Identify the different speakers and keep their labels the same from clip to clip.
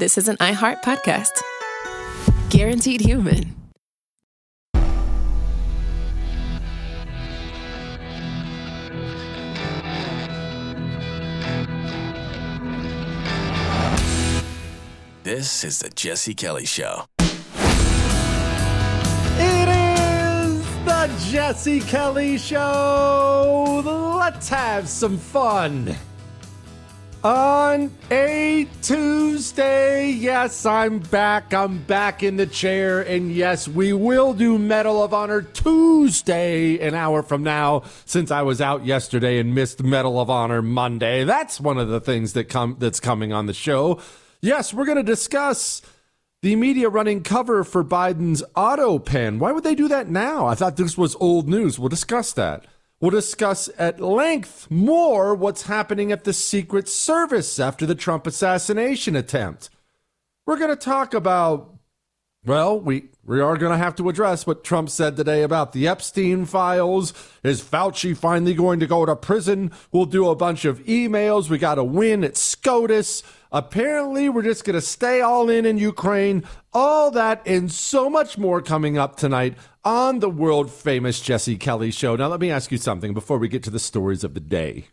Speaker 1: this is an iHeart podcast. Guaranteed human.
Speaker 2: This is the Jesse Kelly Show.
Speaker 3: It is the Jesse Kelly Show. Let's have some fun. On a Tuesday, yes, I'm back. I'm back in the chair. And yes, we will do Medal of Honor Tuesday an hour from now, since I was out yesterday and missed Medal of Honor Monday. That's one of the things that's coming on the show. Yes, we're going to discuss the media running cover for Biden's auto pen. Why would they do that now? I thought this was old news. We'll discuss that. We'll discuss at length more what's happening at the Secret Service after the Trump assassination attempt. We're going to talk about, well, we are going to have to address what Trump said today about the Epstein files. Is Fauci finally going to go to prison? We'll do a bunch of emails. We got a win at SCOTUS. Apparently, we're just going to stay all in Ukraine. All that and so much more coming up tonight on the world-famous Jesse Kelly Show. Now, let me ask you something before we get to the stories of the day.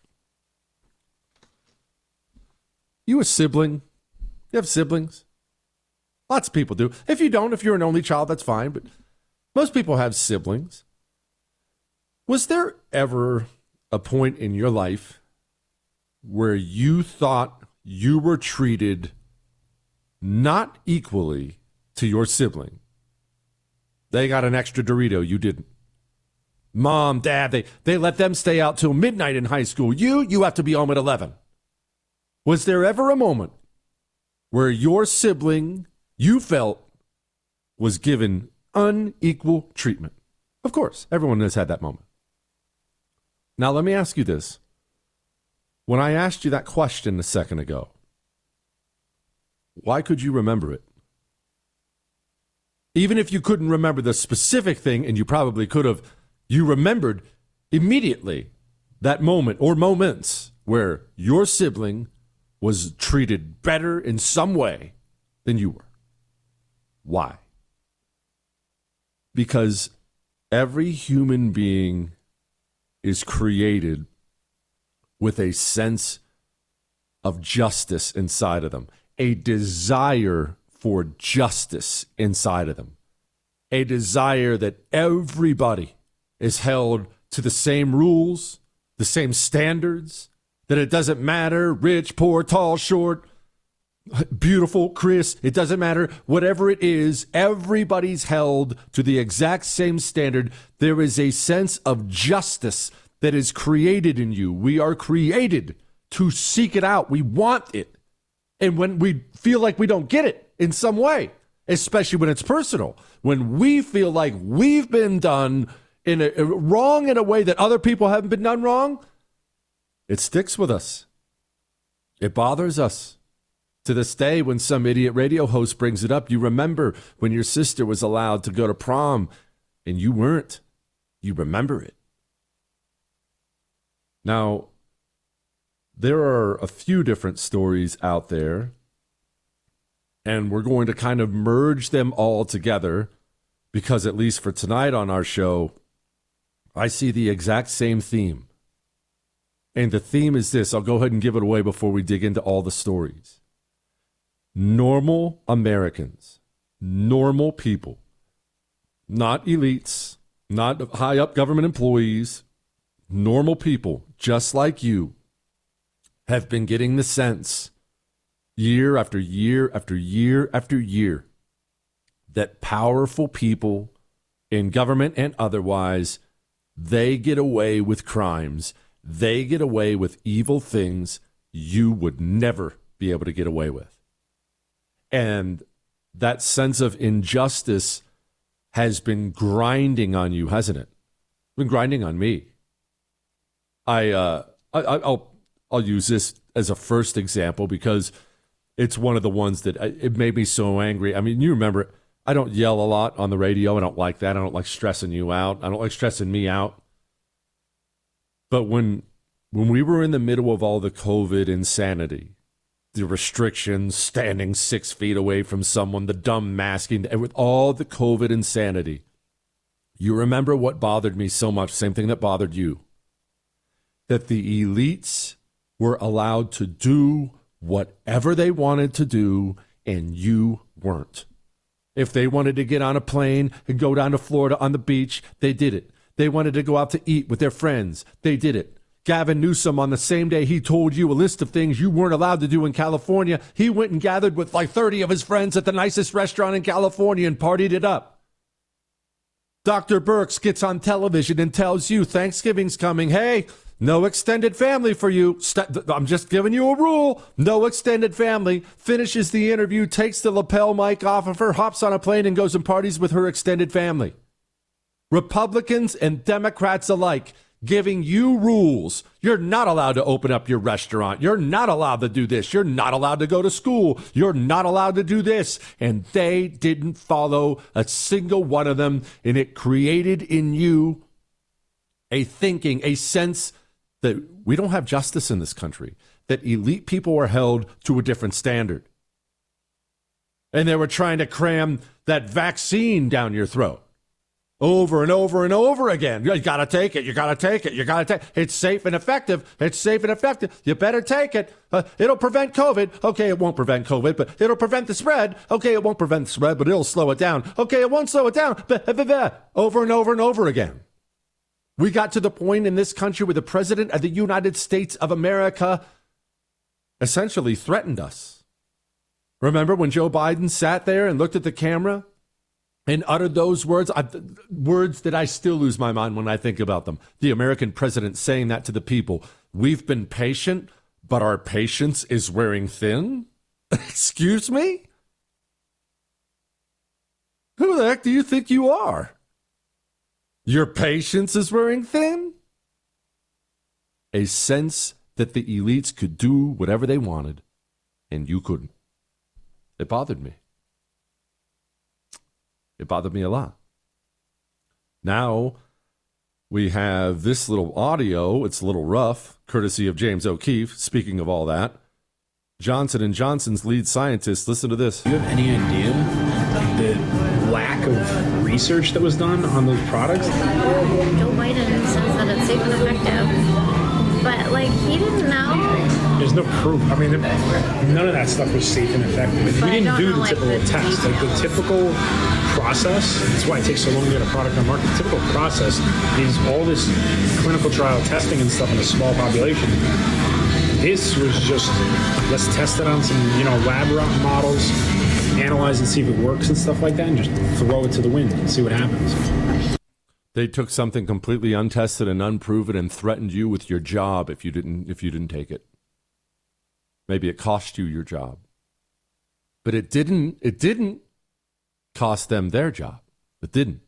Speaker 3: You a sibling? You have siblings? Lots of people do. If you don't, if you're an only child, that's fine. But most people have siblings. Was there ever a point in your life where you thought you were treated not equally to your sibling? They got an extra Dorito, you didn't. Mom, Dad, they let them stay out till midnight in high school. You have to be home at 11. Was there ever a moment where your sibling, you felt, was given unequal treatment? Of course, everyone has had that moment. Now, let me ask you this. When I asked you that question a second ago, why could you remember it? Even if you couldn't remember the specific thing, and you probably could have, you remembered immediately that moment or moments where your sibling was treated better in some way than you were. Why? Because every human being is created with a sense of justice inside of them, a desire for justice inside of them, a desire that everybody is held to the same rules, the same standards, that it doesn't matter, rich, poor, tall, short, beautiful, Chris, it doesn't matter. Whatever it is, everybody's held to the exact same standard. There is a sense of justice that is created in you. We are created to seek it out. We want it. And when we feel like we don't get it in some way, especially when it's personal, when we feel like we've been done wrong in a way that other people haven't been done wrong, it sticks with us. It bothers us. To this day, when some idiot radio host brings it up, you remember when your sister was allowed to go to prom and you weren't. You remember it. Now, there are a few different stories out there, and we're going to kind of merge them all together because, at least for tonight on our show, I see the exact same theme. And the theme is this. I'll go ahead and give it away before we dig into all the stories. Normal Americans, normal people, not elites, not high up government employees, normal people just like you have been getting the sense year after year after year after year that powerful people in government and otherwise, they get away with crimes. They get away with evil things you would never be able to get away with. And that sense of injustice has been grinding on you, hasn't it? It's been grinding on me. I'll use this as a first example because it's one of the ones that it made me so angry. I mean, you remember, I don't yell a lot on the radio. I don't like that. I don't like stressing you out. I don't like stressing me out. But when we were in the middle of all the COVID insanity, the restrictions, standing 6 feet away from someone, the dumb masking, and with all the COVID insanity. You remember what bothered me so much, same thing that bothered you, that the elites were allowed to do whatever they wanted to do, and you weren't. If they wanted to get on a plane and go down to Florida on the beach, they did it. They wanted to go out to eat with their friends, they did it. Gavin Newsom, on the same day he told you a list of things you weren't allowed to do in California, he went and gathered with like 30 of his friends at the nicest restaurant in California and partied it up. Dr. Birx gets on television and tells you Thanksgiving's coming. Hey, no extended family for you. I'm just giving you a rule. No extended family. Finishes the interview, takes the lapel mic off of her, hops on a plane and goes and parties with her extended family. Republicans and Democrats alike giving you rules. You're not allowed to open up your restaurant. You're not allowed to do this. You're not allowed to go to school. You're not allowed to do this. And they didn't follow a single one of them. And it created in you a thinking, a sense that we don't have justice in this country, that elite people are held to a different standard. And they were trying to cram that vaccine down your throat. Over and over and over again. You got to take it. You got to take it. You got to take it. It's safe and effective. It's safe and effective. You better take it. It'll prevent COVID. Okay, it won't prevent COVID, but it'll prevent the spread. Okay, it won't prevent the spread, but it'll slow it down. Okay, it won't slow it down. Over and over and over again. We got to the point in this country where the president of the United States of America essentially threatened us. Remember when Joe Biden sat there and looked at the camera and uttered those words, words that I still lose my mind when I think about them. The American president saying that to the people. We've been patient, but our patience is wearing thin? Excuse me? Who the heck do you think you are? Your patience is wearing thin? A sense that the elites could do whatever they wanted, and you couldn't. It bothered me. It bothered me a lot. Now we have this little audio. It's a little rough, courtesy of James O'Keefe. Speaking of all that, Johnson & Johnson's lead scientist, listen to this.
Speaker 4: Do you have any idea the lack of research that was done on those products?
Speaker 5: Joe Biden says that it's safe and effective, but he didn't know.
Speaker 4: There's no proof. I mean, none of that stuff was safe and effective. We didn't do the typical test. The typical process, that's why it takes so long to get a product on the market. The typical process is all this clinical trial testing and stuff in a small population. This was just, let's test it on some, lab models, analyze and see if it works and stuff like that, and just throw it to the wind and see what happens.
Speaker 3: They took something completely untested and unproven and threatened you with your job if you didn't take it. Maybe it cost you your job. But it didn't cost them their job. It didn't.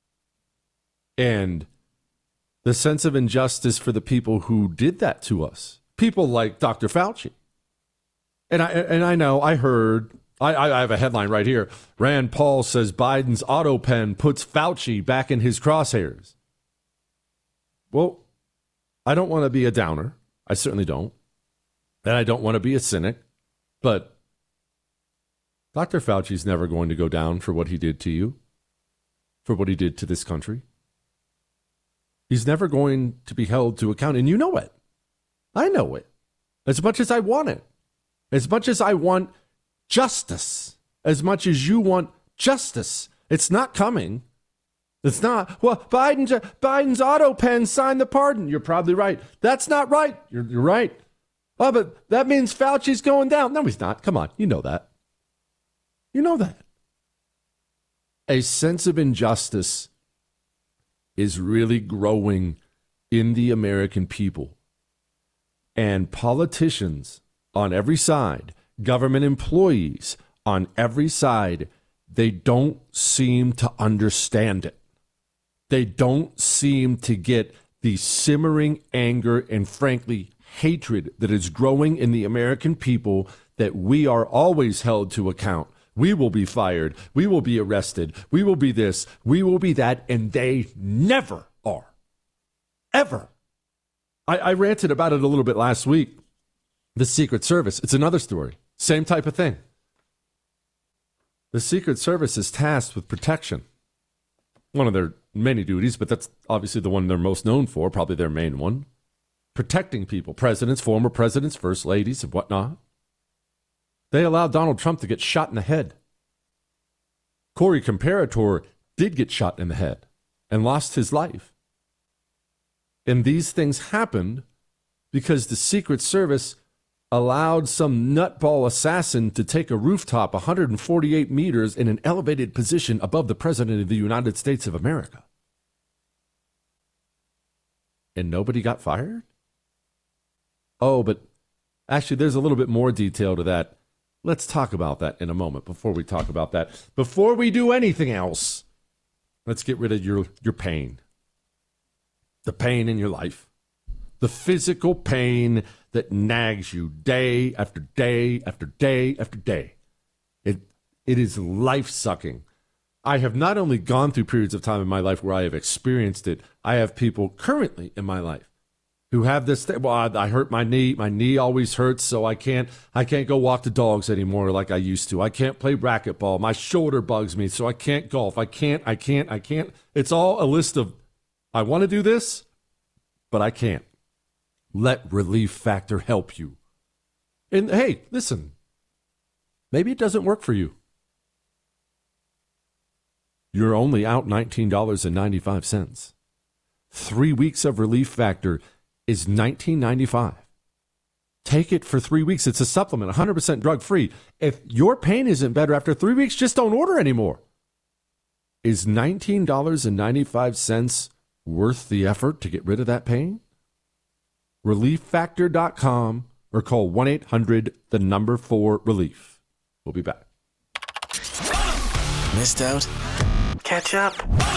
Speaker 3: And the sense of injustice for the people who did that to us, people like Dr. Fauci. And I know, I heard, I have a headline right here. Rand Paul says Biden's auto pen puts Fauci back in his crosshairs. Well, I don't want to be a downer. I certainly don't. And I don't want to be a cynic. But Dr. Fauci's never going to go down for what he did to you, for what he did to this country. He's never going to be held to account. And you know it. I know it. As much as I want it. As much as I want justice. As much as you want justice. It's not coming. It's not. Well, Biden's auto pen signed the pardon. You're probably right. That's not right. You're right. Oh, but that means Fauci's going down. No, he's not. Come on. You know that. You know that. A sense of injustice is really growing in the American people. And politicians on every side, government employees on every side, they don't seem to understand it. They don't seem to get the simmering anger and, frankly, hatred that is growing in the American people, that we are always held to account. We will be fired. We will be arrested. We will be this. We will be that. And they never are. Ever. I ranted about it a little bit last week. The Secret Service, it's another story. Same type of thing. The Secret Service is tasked with protection. One of their many duties, but that's obviously the one they're most known for, probably their main one. Protecting people, presidents, former presidents, first ladies, and whatnot. They allowed Donald Trump to get shot in the head. Corey Comparator did get shot in the head and lost his life. And these things happened because the Secret Service allowed some nutball assassin to take a rooftop 148 meters in an elevated position above the President of the United States of America. And nobody got fired? Oh, but actually, there's a little bit more detail to that. Let's talk about that in a moment. Before we talk about that, before we do anything else, let's get rid of your pain. The pain in your life. The physical pain that nags you day after day after day after day. It is life-sucking. I have not only gone through periods of time in my life where I have experienced it, I have people currently in my life who have this thing. Well, I hurt my knee. My knee always hurts, so I can't go walk the dogs anymore like I used to. I can't play racquetball. My shoulder bugs me, so I can't golf. I can't. It's all a list of, I want to do this, but I can't. Let Relief Factor help you. And hey, listen, maybe it doesn't work for you. You're only out $19.95. 3 weeks of Relief Factor is $19.95. Take it for 3 weeks. It's a supplement, 100% drug-free. If your pain isn't better after 3 weeks, just don't order anymore. Is $19.95 worth the effort to get rid of that pain? ReliefFactor.com or call 1-800-4-RELIEF. We'll be back.
Speaker 2: Missed out? Catch up.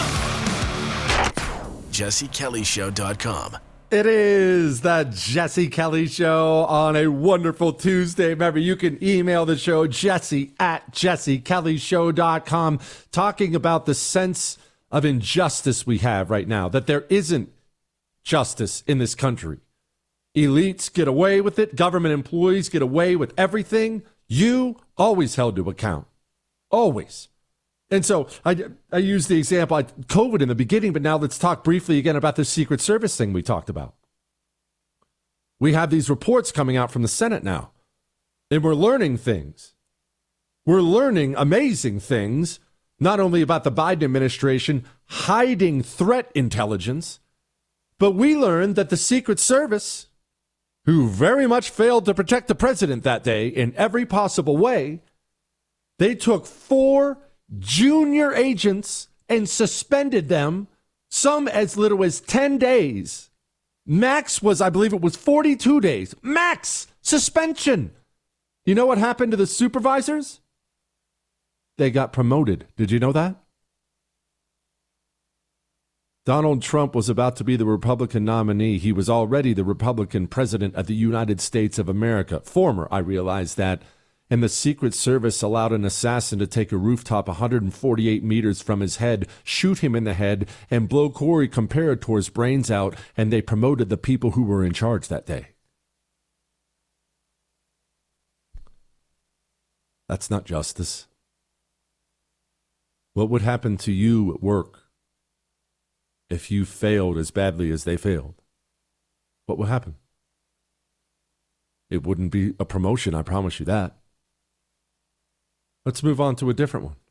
Speaker 2: JesseKellyShow.com.
Speaker 3: It is the Jesse Kelly Show on a wonderful Tuesday. Remember, you can email the show, jesse@jessekellyshow.com, talking about the sense of injustice we have right now, that there isn't justice in this country. Elites get away with it. Government employees get away with everything. You always held to account. Always. And so I used the example, COVID in the beginning, but now let's talk briefly again about the Secret Service thing we talked about. We have these reports coming out from the Senate now, and we're learning things. We're learning amazing things, not only about the Biden administration hiding threat intelligence, but we learned that the Secret Service, who very much failed to protect the president that day in every possible way, they took 4 junior agents and suspended them, some as little as 10 days. Max was, I believe it was 42 days. Max suspension. You know what happened to the supervisors? They got promoted. Did you know that? Donald Trump was about to be the Republican nominee. He was already the Republican president of the United States of America. Former, I realize that. And the Secret Service allowed an assassin to take a rooftop 148 meters from his head, shoot him in the head, and blow Corey Comparator's brains out, and they promoted the people who were in charge that day. That's not justice. What would happen to you at work if you failed as badly as they failed? What would happen? It wouldn't be a promotion, I promise you that. Let's move on to a different one.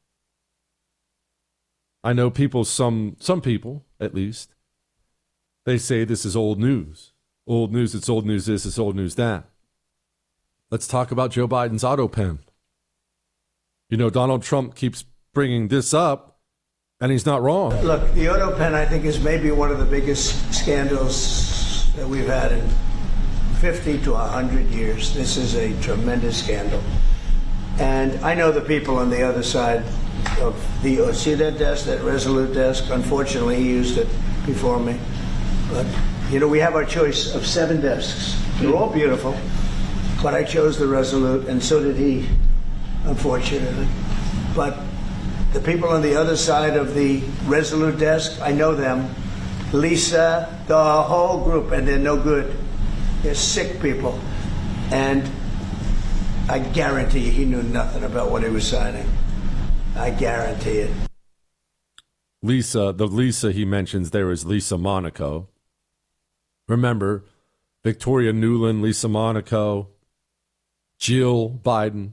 Speaker 3: I know people, some people at least, they say this is old news. Old news, it's old news this, it's old news that. Let's talk about Joe Biden's auto pen. You know, Donald Trump keeps bringing this up, and he's not wrong.
Speaker 6: Look, the auto pen, I think, is maybe one of the biggest scandals that we've had in 50 to 100 years. This is a tremendous scandal. And I know the people on the other side of the, see that desk, that Resolute desk? Unfortunately, he used it before me. But, you know, we have our choice of 7 desks. They're all beautiful, but I chose the Resolute, and so did he, unfortunately. But the people on the other side of the Resolute desk, I know them. Lisa, the whole group, and they're no good. They're sick people. And I guarantee he knew nothing about what he was signing. I guarantee it.
Speaker 3: Lisa, the Lisa he mentions there is Lisa Monaco. Remember, Victoria Nuland, Lisa Monaco, Jill Biden,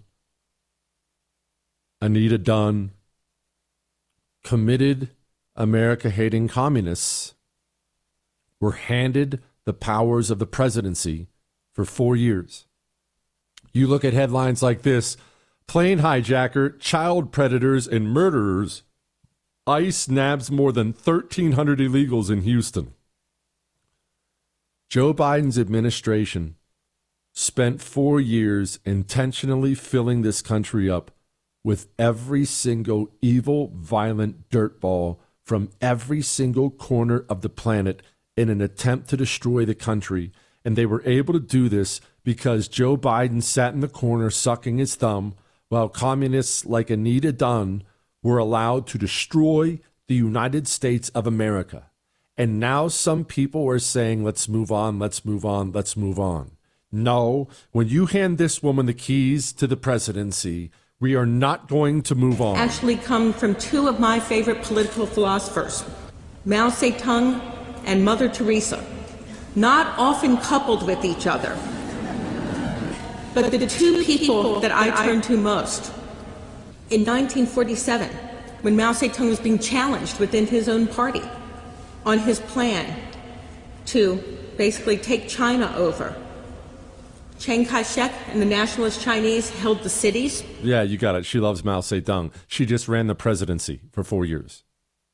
Speaker 3: Anita Dunn, committed America-hating communists were handed the powers of the presidency for 4 years. You look at headlines like this: plane hijacker, child predators, and murderers. ICE nabs more than 1,300 illegals in Houston. Joe Biden's administration spent 4 years intentionally filling this country up with every single evil, violent dirtball from every single corner of the planet in an attempt to destroy the country. And they were able to do this because Joe Biden sat in the corner sucking his thumb while communists like Anita Dunn were allowed to destroy the United States of America. And now some people are saying, let's move on, let's move on, let's move on. No, when you hand this woman the keys to the presidency, we are not going to move on.
Speaker 7: Actually come from two of my favorite political philosophers, Mao Zedong and Mother Teresa, not often coupled with each other, but the two people that I turn to most. In 1947, when Mao Zedong was being challenged within his own party on his plan to basically take China over, Chiang Kai-shek and the nationalist Chinese held the cities.
Speaker 3: Yeah, you got it. She loves Mao Zedong. She just ran the presidency for 4 years.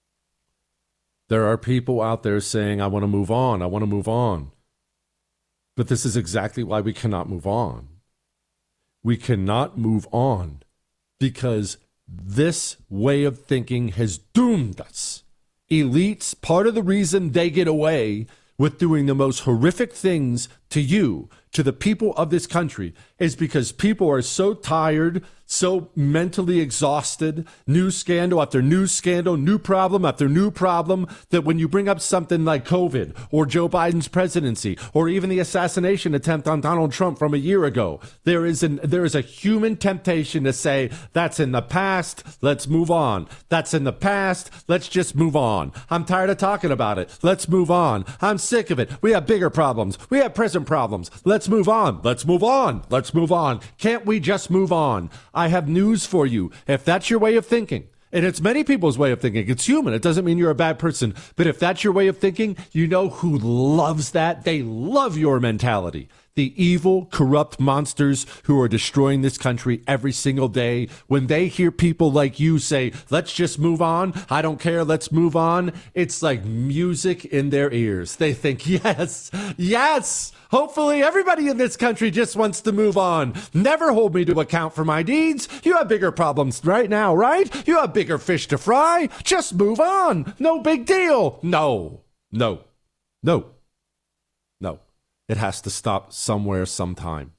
Speaker 3: There are people out there saying, I want to move on, I want to move on. But this is exactly why we cannot move on. We cannot move on because this way of thinking has doomed us. Elites, part of the reason they get away with doing the most horrific things to you, to the people of this country, is because people are so tired, so mentally exhausted, new scandal after new scandal, new problem after new problem, that when you bring up something like COVID or Joe Biden's presidency or even the assassination attempt on Donald Trump from a year ago, there is a human temptation to say, that's in the past, let's move on. That's in the past, let's just move on. I'm tired of talking about it. Let's move on. I'm sick of it. We have bigger problems. We have present problems. Let's move on. Let's move on. Let's move on. Can't we just move on? I have news for you. If that's your way of thinking, and it's many people's way of thinking, it's human. It doesn't mean you're a bad person. But if that's your way of thinking, you know who loves that? They love your mentality. The evil, corrupt monsters who are destroying this country every single day. When they hear people like you say, let's just move on, I don't care, let's move on, it's like music in their ears. They think, yes, yes, hopefully everybody in this country just wants to move on. Never hold me to account for my deeds. You have bigger problems right now, right? You have bigger fish to fry. Just move on. No big deal. No, no, no, no. It has to stop somewhere, sometime.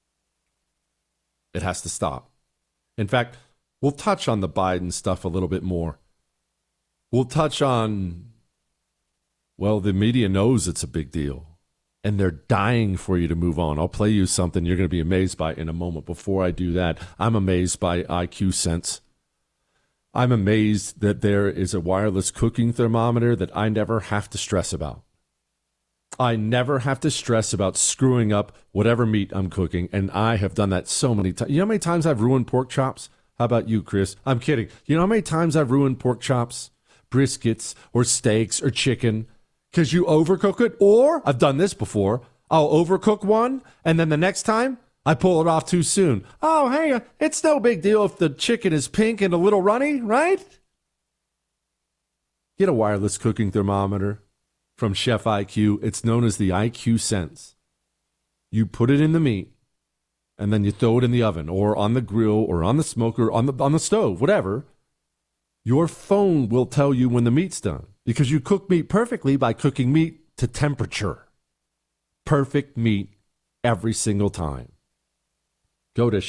Speaker 3: It has to stop. In fact, we'll touch on the Biden stuff a little bit more. We'll touch on, well, the media knows it's a big deal, and they're dying for you to move on. I'll play you something you're going to be amazed by in a moment. Before I do that, I'm amazed by IQ Sense. I'm amazed that there is a wireless cooking thermometer that I never have to stress about. I never have to stress about screwing up whatever meat I'm cooking, and I have done that so many times. You know how many times I've ruined pork chops? How about you, Chris? I'm kidding. You know how many times I've ruined pork chops, briskets, or steaks, or chicken? Because you overcook it, or, I've done this before, I'll overcook one, and then the next time, I pull it off too soon. Oh, hey, it's no big deal if the chicken is pink and a little runny, right? Get a wireless cooking thermometer from Chef IQ. It's known as the IQ Sense. You put it in the meat, and then you throw it in the oven, or on the grill, or on the smoker, on the stove, whatever. Your phone will tell you when the meat's done, because you cook meat perfectly by cooking meat to temperature. Perfect meat every single time. Go to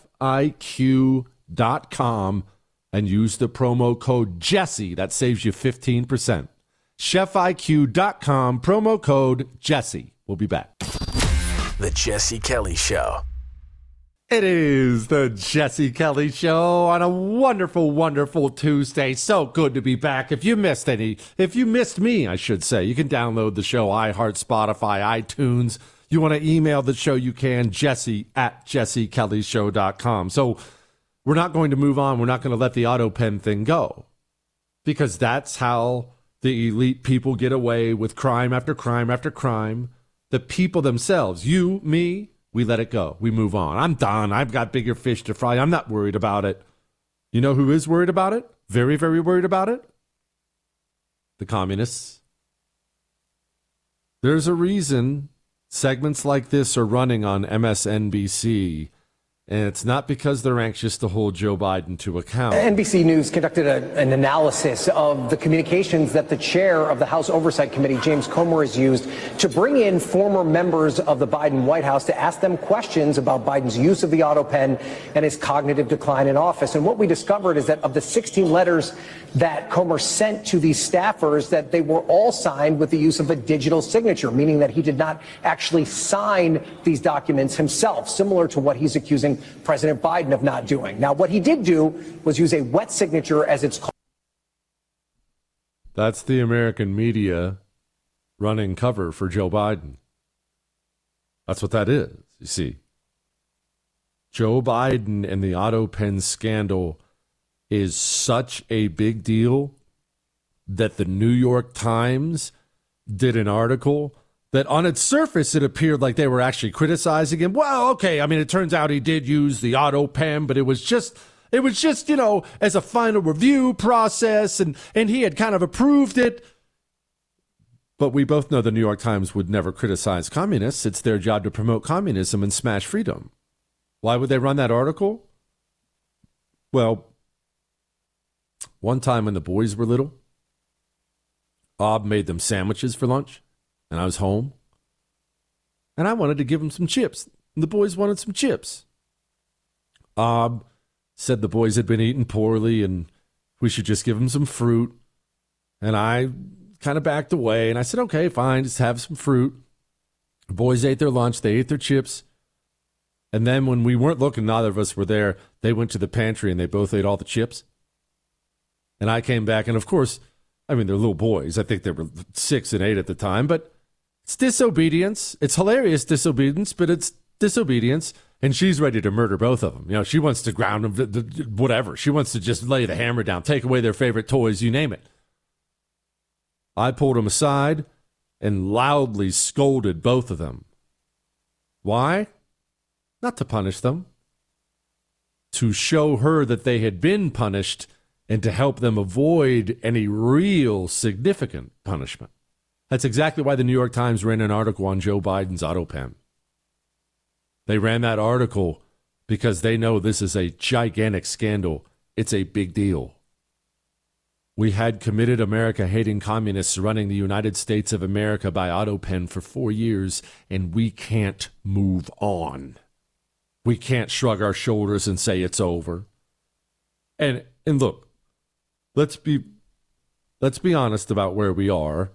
Speaker 3: chefiq.com and use the promo code Jesse. That saves you 15%. chefiq.com, promo code Jesse. We'll be back.
Speaker 2: The Jesse Kelly Show.
Speaker 3: It is the Jesse Kelly Show on a wonderful, wonderful Tuesday. So good to be back. If you missed me, I should say, you can download the show, iHeart, Spotify, iTunes. You want to email the show, you can, jesse@jessekellyshow.com. So we're not going to move on. We're not going to let the auto pen thing go, because that's how the elite people get away with crime after crime after crime. The people themselves, you, me, we let it go. We move on. I'm done. I've got bigger fish to fry. I'm not worried about it. You know who is worried about it? Very, very worried about it? The communists. There's a reason segments like this are running on MSNBC, and it's not because they're anxious to hold Joe Biden to account.
Speaker 8: NBC News conducted an analysis of the communications that the chair of the House Oversight Committee, James Comer, has used to bring in former members of the Biden White House to ask them questions about Biden's use of the auto pen and his cognitive decline in office. And what we discovered is that of the 16 letters that Comer sent to these staffers, that they were all signed with the use of a digital signature, meaning that he did not actually sign these documents himself, similar to what he's accusing President Biden of not doing. Now, what he did do was use a wet signature, as it's called.
Speaker 3: That's the American media running cover for Joe Biden. That's what that is, you see. Joe Biden and the auto pen scandal is such a big deal that the New York Times did an article that on its surface, it appeared like they were actually criticizing him. Well, okay, I mean, it turns out he did use the auto pen, but it was just, you know, as a final review process, and he had kind of approved it. But we both know the New York Times would never criticize communists. It's their job to promote communism and smash freedom. Why would they run that article? Well, one time when the boys were little, Bob made them sandwiches for lunch. And I was home, and I wanted to give them some chips. And the boys wanted some chips. Said the boys had been eating poorly, and we should just give them some fruit. And I kind of backed away, and I said, okay, fine, just have some fruit. The boys ate their lunch. They ate their chips. And then when we weren't looking, neither of us were there, they went to the pantry, and they both ate all the chips. And I came back, and of course, I mean, they're little boys. I think they were 6 and 8 at the time, but it's disobedience. It's hilarious disobedience, but it's disobedience. And she's ready to murder both of them. You know, she wants to ground them, whatever. She wants to just lay the hammer down, take away their favorite toys, you name it. I pulled them aside and loudly scolded both of them. Why? Not to punish them. To show her that they had been punished and to help them avoid any real significant punishment. That's exactly why the New York Times ran an article on Joe Biden's auto pen. They ran that article because they know this is a gigantic scandal. It's a big deal. We had committed America-hating communists running the United States of America by auto pen for 4 years, and we can't move on. We can't shrug our shoulders and say it's over. And look, let's be honest about where we are.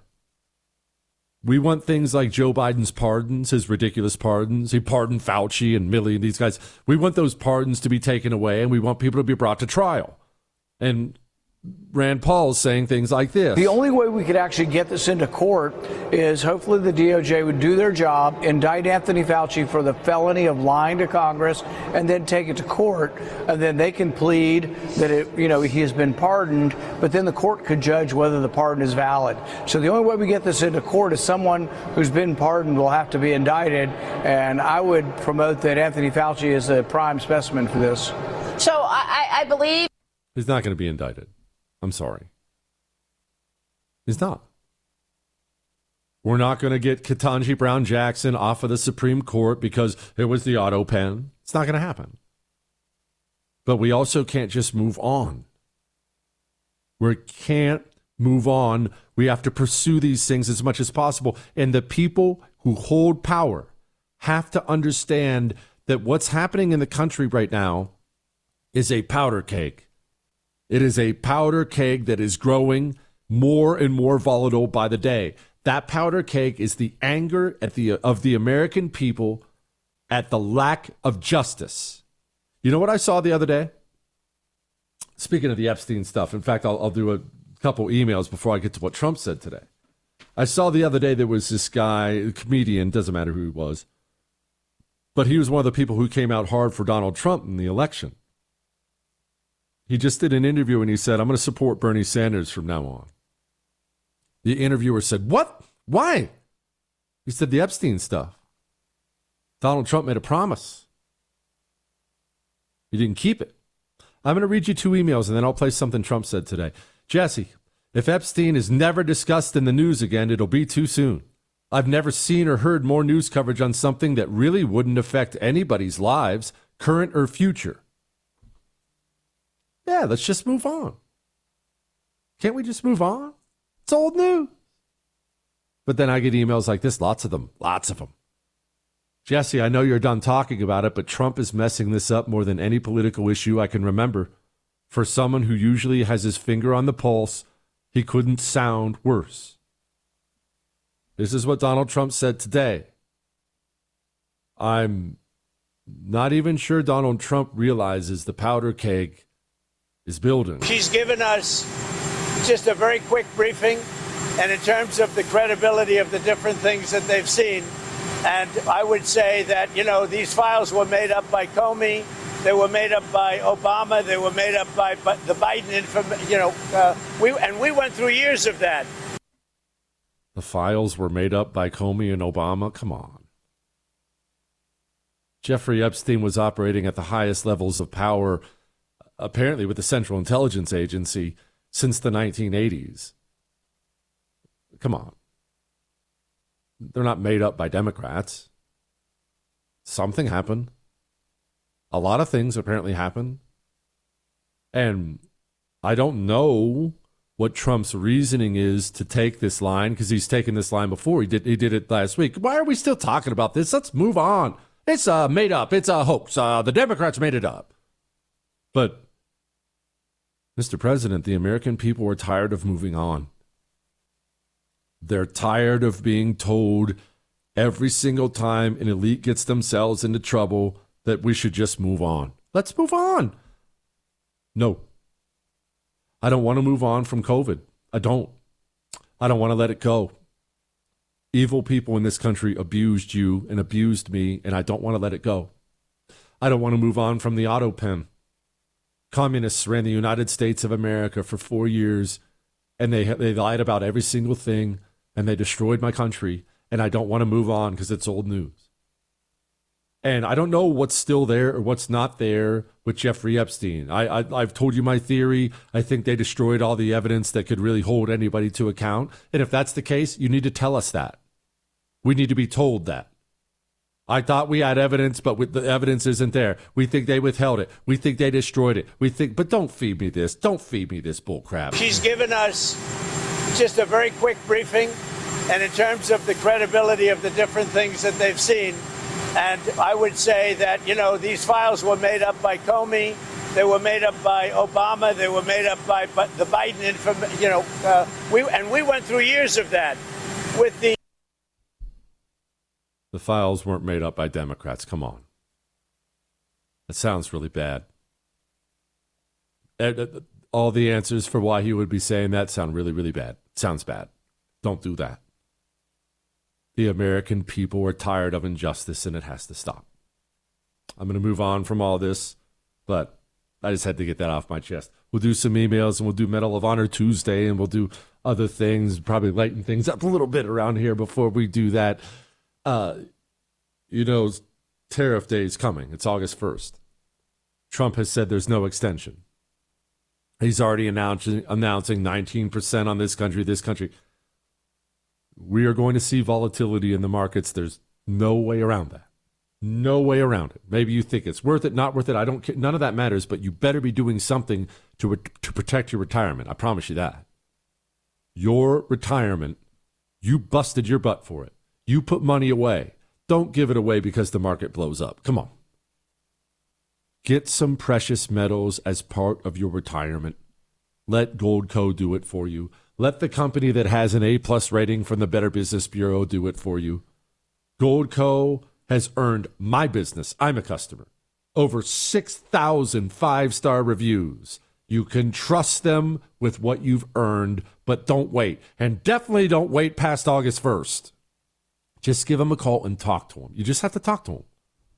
Speaker 3: We want things like Joe Biden's pardons, his ridiculous pardons. He pardoned Fauci and Milley and these guys. We want those pardons to be taken away, and we want people to be brought to trial. And Rand Paul's saying things like this.
Speaker 9: The only way we could actually get this into court is hopefully the DOJ would do their job, indict Anthony Fauci for the felony of lying to Congress, and then take it to court, and then they can plead that he has been pardoned, but then the court could judge whether the pardon is valid. So the only way we get this into court is someone who's been pardoned will have to be indicted, and I would promote that Anthony Fauci is a prime specimen for this.
Speaker 10: So I believe
Speaker 3: he's not going to be indicted. I'm sorry. He's not. We're not going to get Ketanji Brown Jackson off of the Supreme Court because it was the auto pen. It's not going to happen. But we also can't just move on. We can't move on. We have to pursue these things as much as possible. And the people who hold power have to understand that what's happening in the country right now is a powder keg. It is a powder keg that is growing more and more volatile by the day. That powder keg is the anger of the American people at the lack of justice. You know what I saw the other day? Speaking of the Epstein stuff, in fact, I'll do a couple emails before I get to what Trump said today. I saw the other day there was this guy, a comedian, doesn't matter who he was, but he was one of the people who came out hard for Donald Trump in the election. He just did an interview and he said, I'm going to support Bernie Sanders from now on. The interviewer said, what? Why? He said, the Epstein stuff. Donald Trump made a promise. He didn't keep it. I'm going to read you 2 emails and then I'll play something Trump said today. Jesse, if Epstein is never discussed in the news again, it'll be too soon. I've never seen or heard more news coverage on something that really wouldn't affect anybody's lives, current or future. Yeah, let's just move on. Can't we just move on? It's old news. But then I get emails like this, lots of them. Jesse, I know you're done talking about it, but Trump is messing this up more than any political issue I can remember. For someone who usually has his finger on the pulse, he couldn't sound worse. This is what Donald Trump said today. I'm not even sure Donald Trump realizes the powder keg is building.
Speaker 6: She's given us just a very quick briefing, and in terms of the credibility of the different things that they've seen, and I would say that, these files were made up by Comey, they were made up by Obama, they were made up by the Biden information, we went through years of that.
Speaker 3: The files were made up by Comey and Obama? Come on. Jeffrey Epstein was operating at the highest levels of power, apparently with the Central Intelligence Agency, since the 1980s. Come on. They're not made up by Democrats. Something happened. A lot of things apparently happened. And I don't know what Trump's reasoning is to take this line, because he's taken this line before. He did it last week. Why are we still talking about this? Let's move on. It's made up. It's a hoax. The Democrats made it up. But, Mr. President, the American people are tired of moving on. They're tired of being told every single time an elite gets themselves into trouble that we should just move on. Let's move on. No. I don't want to move on from COVID. I don't want to let it go. Evil people in this country abused you and abused me, and I don't want to let it go. I don't want to move on from the auto pen. Communists ran the United States of America for 4 years, and they lied about every single thing, and they destroyed my country, and I don't want to move on because it's old news. And I don't know what's still there or what's not there with Jeffrey Epstein. I've told you my theory. I think they destroyed all the evidence that could really hold anybody to account. And if that's the case, you need to tell us that. We need to be told that. I thought we had evidence, but the evidence isn't there. We think they withheld it. We think they destroyed it. But don't feed me this. Don't feed me this bull crap.
Speaker 6: She's given us just a very quick briefing, and in terms of the credibility of the different things that they've seen, and I would say that, these files were made up by Comey, they were made up by Obama, they were made up by the Biden information, we went through years of that with the...
Speaker 3: The files weren't made up by Democrats. Come on. That sounds really bad. All the answers for why he would be saying that sound really, really bad. Sounds bad. Don't do that. The American people are tired of injustice, and it has to stop. I'm going to move on from all this, but I just had to get that off my chest. We'll do some emails, and we'll do Medal of Honor Tuesday, and we'll do other things, probably lighten things up a little bit around here before we do that. Tariff day is coming. It's August 1st. Trump has said there's no extension. He's already announcing 19% on this country. We are going to see volatility in the markets. There's no way around that. No way around it. Maybe you think it's worth it, not worth it. I don't care. None of that matters, but you better be doing something to protect your retirement. I promise you that. Your retirement, you busted your butt for it. You put money away. Don't give it away because the market blows up. Come on. Get some precious metals as part of your retirement. Let Goldco do it for you. Let the company that has an A+ rating from the Better Business Bureau do it for you. Goldco has earned my business. I'm a customer. Over 6,000 five-star reviews. You can trust them with what you've earned, but don't wait. And definitely don't wait past August 1st. Just give them a call and talk to them. You just have to talk to them.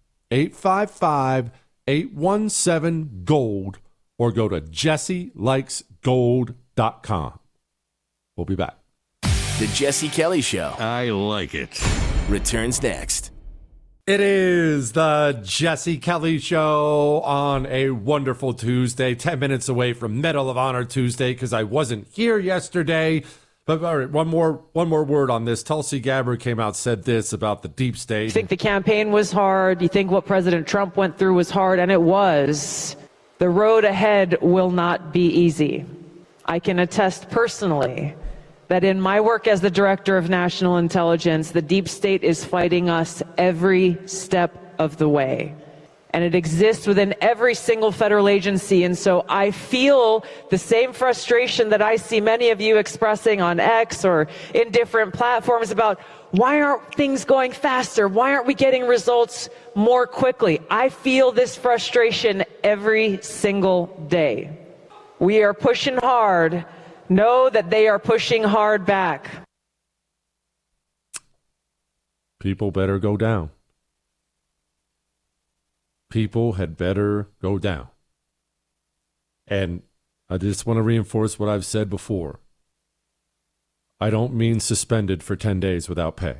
Speaker 3: 855-817-GOLD or go to jesselikesgold.com. We'll be back.
Speaker 2: The Jesse Kelly Show.
Speaker 11: I like it.
Speaker 2: Returns next.
Speaker 3: It is the Jesse Kelly Show on a wonderful Tuesday, 10 minutes away from Medal of Honor Tuesday because I wasn't here yesterday. But all right, one more word on this. Tulsi Gabbard came out, said this about the deep state.
Speaker 12: You think the campaign was hard? You think what President Trump went through was hard? And it was. The road ahead will not be easy. I can attest personally that in my work as the Director of National Intelligence, the deep state is fighting us every step of the way. And it exists within every single federal agency. And so I feel the same frustration that I see many of you expressing on X or in different platforms about why aren't things going faster? Why aren't we getting results more quickly? I feel this frustration every single day. We are pushing hard. Know that they are pushing hard back.
Speaker 3: People better go down. People had better go down. And I just want to reinforce what I've said before. I don't mean suspended for 10 days without pay.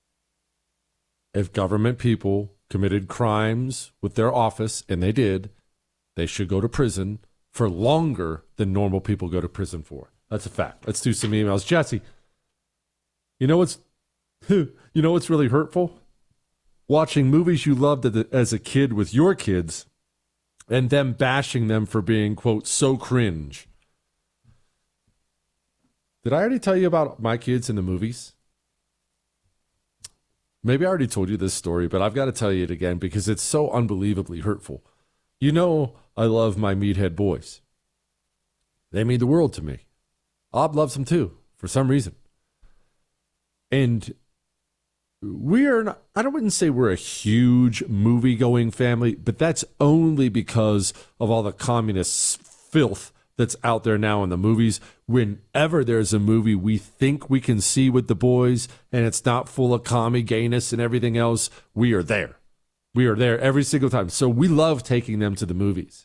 Speaker 3: If government people committed crimes with their office, and they did, they should go to prison for longer than normal people go to prison for. That's a fact. Let's do some emails. Jesse, you know what's really hurtful? Watching movies you loved as a kid with your kids and them bashing them for being, quote, so cringe. Did I already tell you about my kids in the movies? Maybe I already told you this story, but I've got to tell you it again because it's so unbelievably hurtful. You know I love my meathead boys. They mean the world to me. Ob loves them too, for some reason. And we're not, I wouldn't say we're a huge movie-going family, but that's only because of all the communist filth that's out there now in the movies. Whenever there's a movie we think we can see with the boys and it's not full of commie gayness and everything else, we are there. We are there every single time. So we love taking them to the movies.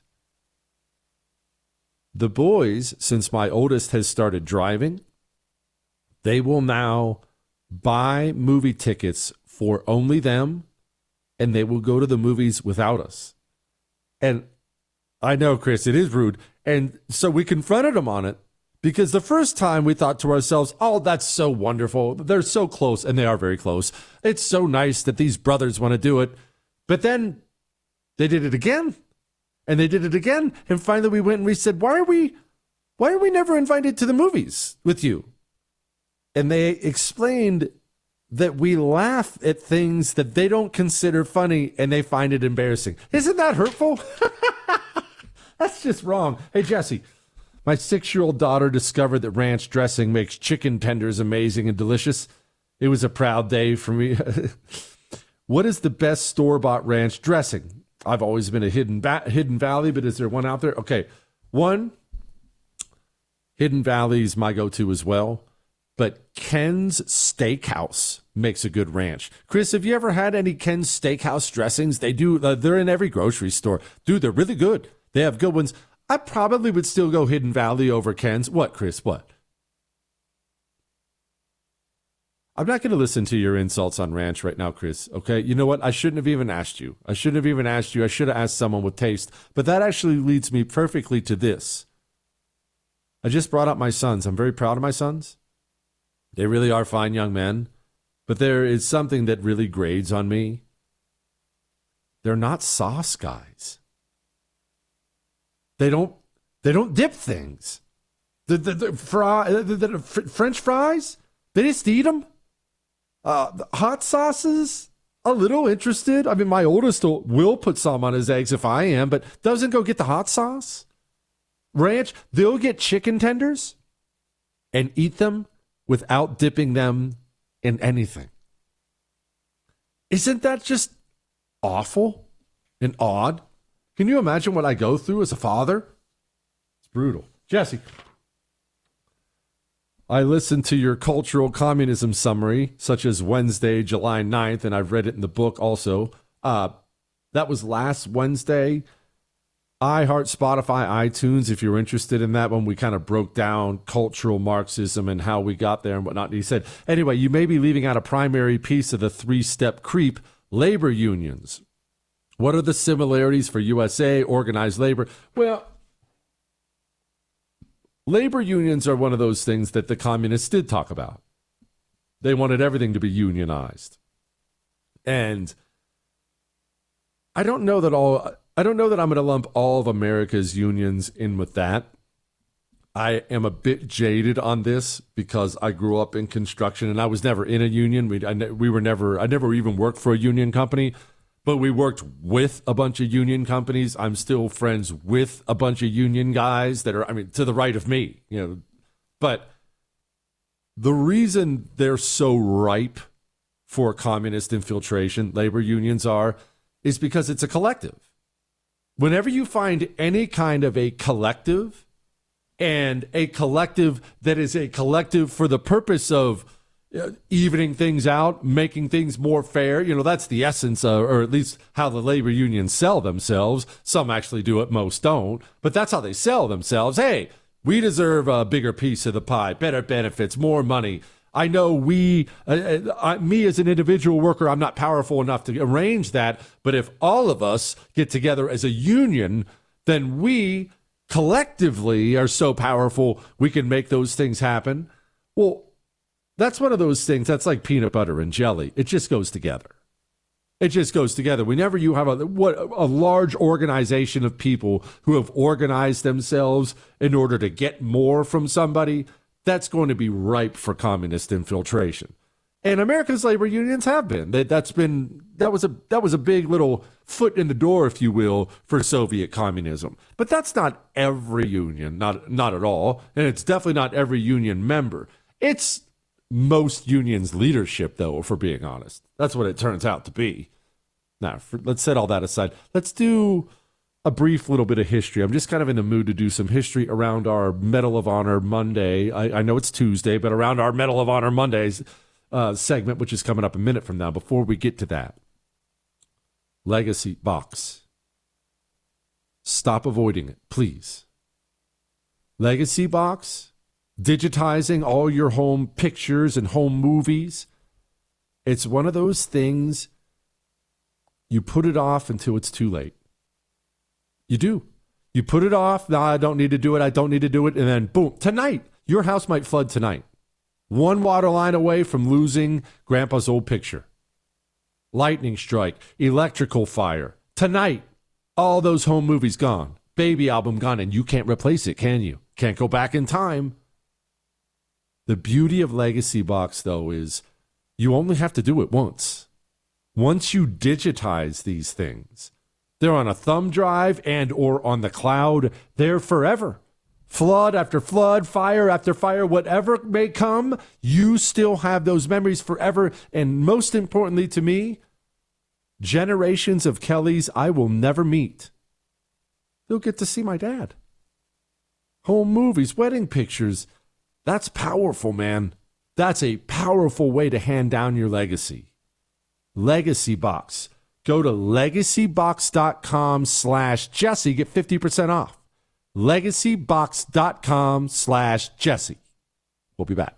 Speaker 3: The boys, since my oldest has started driving, they will now buy movie tickets for only them, and they will go to the movies without us. And I know, Chris, it is rude. And so we confronted them on it because the first time we thought to ourselves, oh, that's so wonderful. They're so close, and they are very close. It's so nice that these brothers want to do it. But then they did it again. And they did it again. And finally we went and we said, why are we never invited to the movies with you? And they explained that we laugh at things that they don't consider funny and they find it embarrassing. Isn't that hurtful? That's just wrong. Hey, Jesse, my 6-year-old daughter discovered that ranch dressing makes chicken tenders amazing and delicious. It was a proud day for me. What is the best store-bought ranch dressing? I've always been a Hidden Valley, but is there one out there? Okay, one, Hidden Valley is my go-to as well, but Ken's Steakhouse makes a good ranch. Chris, have you ever had any Ken's Steakhouse dressings? They do. They're in every grocery store. Dude, they're really good. They have good ones. I probably would still go Hidden Valley over Ken's. What, Chris? What? I'm not going to listen to your insults on ranch right now, Chris, okay? You know what? I shouldn't have even asked you. I should have asked someone with taste. But that actually leads me perfectly to this. I just brought up my sons. I'm very proud of my sons. They really are fine young men. But there is something that really grades on me. They're not sauce guys. They don't dip things. The French fries, they just eat them. Hot sauces, a little interested. I mean, my oldest will put some on his eggs if I am, but doesn't go get the hot sauce. Ranch, they'll get chicken tenders and eat them without dipping them in anything. Isn't that just awful and odd? Can you imagine what I go through as a father? It's brutal. Jesse, I listened to your cultural communism summary, such as Wednesday, July 9th, and I've read it in the book also. That was last Wednesday. iHeart, Spotify, iTunes, if you're interested in that one, we kind of broke down cultural Marxism and how we got there and whatnot. And he said, anyway, you may be leaving out a primary piece of the three-step creep, labor unions. What are the similarities for USA, organized labor? Well, labor unions are one of those things that the communists did talk about. They wanted everything to be unionized. And I don't know that I'm going to lump all of America's unions in with that. I am a bit jaded on this because I grew up in construction and I was never in a union. I never even worked for a union company, but we worked with a bunch of union companies. I'm still friends with a bunch of union guys that are, to the right of me, but the reason they're so ripe for communist infiltration, labor unions is because it's a collective. Whenever you find any kind of a collective, and a collective that is a collective for the purpose of evening things out, making things more fair, that's the essence of, or at least how the labor unions sell themselves. Some actually do it, most don't, but that's how they sell themselves. Hey, we deserve a bigger piece of the pie, better benefits, more money. I know me as an individual worker, I'm not powerful enough to arrange that. But if all of us get together as a union, then we collectively are so powerful, we can make those things happen. Well, that's one of those things. That's like peanut butter and jelly. It just goes together. It just goes together. Whenever you have a large organization of people who have organized themselves in order to get more from somebody, that's going to be ripe for communist infiltration. And America's labor unions have been. That was a big little foot in the door, if you will, for Soviet communism. But that's not every union, not at all. And it's definitely not every union member. It's most unions' leadership, though, if we're being honest. That's what it turns out to be. Now, let's set all that aside. Let's do a brief little bit of history. I'm just kind of in the mood to do some history around our Medal of Honor Monday. I know it's Tuesday, but around our Medal of Honor Mondays segment, which is coming up a minute from now. Before we get to that, Legacy Box. Stop avoiding it, please. Legacy Box, digitizing all your home pictures and home movies. It's one of those things you put it off until it's too late. You do. You put it off. No, I don't need to do it. I don't need to do it. And then boom, tonight, your house might flood tonight. One water line away from losing Grandpa's old picture. Lightning strike, electrical fire. Tonight, all those home movies gone. Baby album gone, and you can't replace it, can you? Can't go back in time. The beauty of Legacy Box, though, is you only have to do it once. Once you digitize these things, they're on a thumb drive and or on the cloud. They're forever. Flood after flood, fire after fire, whatever may come, you still have those memories forever. And most importantly to me, generations of Kellys I will never meet. They'll get to see my dad. Home movies, wedding pictures. That's powerful, man. That's a powerful way to hand down your legacy. Legacy Box. Go to legacybox.com/Jesse. Get 50% off. legacybox.com/Jesse. We'll be back.